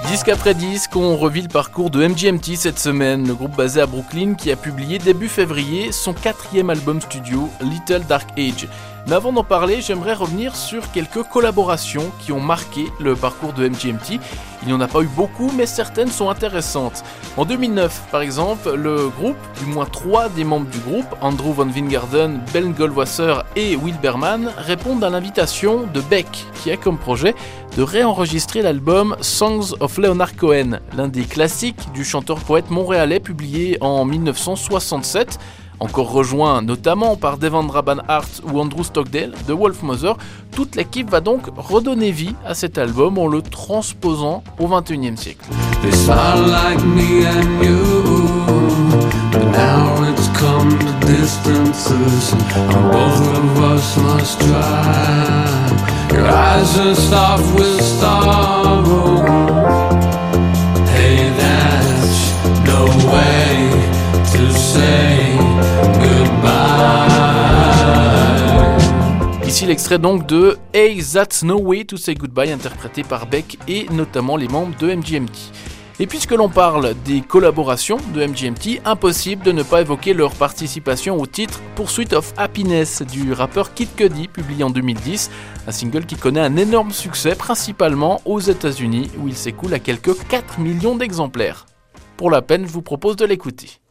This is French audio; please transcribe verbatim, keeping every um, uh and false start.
Disque après disque, on revit le parcours de M G M T cette semaine, le groupe basé à Brooklyn qui a publié début février son quatrième album studio, Little Dark Age. Mais avant d'en parler, j'aimerais revenir sur quelques collaborations qui ont marqué le parcours de M G M T. Il n'y en a pas eu beaucoup, mais certaines sont intéressantes. En deux mille neuf, par exemple, le groupe, du moins trois des membres du groupe, Andrew Van Wingarden, Ben Goldwasser et Will Berman, répondent à l'invitation de Beck, qui a comme projet de réenregistrer l'album Songs of Leonard Cohen, l'un des classiques du chanteur-poète montréalais publié en dix-neuf cent soixante-sept. Encore rejoint notamment par Devendra Banhart ou Andrew Stockdale de Wolfmother, toute l'équipe va donc redonner vie à cet album en le transposant au vingt et unième siècle. They smile like me and you, but now it's come to distances, and both of us must try. Your eyes are soft with sorrow. Hey, that's no way to say goodbye. Ici l'extrait donc de Hey That's No Way to Say Goodbye, interprété par Beck et notamment les membres de M G M T. Et puisque l'on parle des collaborations de M G M T, impossible de ne pas évoquer leur participation au titre Pursuit of Happiness du rappeur Kid Cudi, publié en deux mille dix, un single qui connaît un énorme succès, principalement aux États-Unis où il s'écoule à quelques quatre millions d'exemplaires. Pour la peine, je vous propose de l'écouter.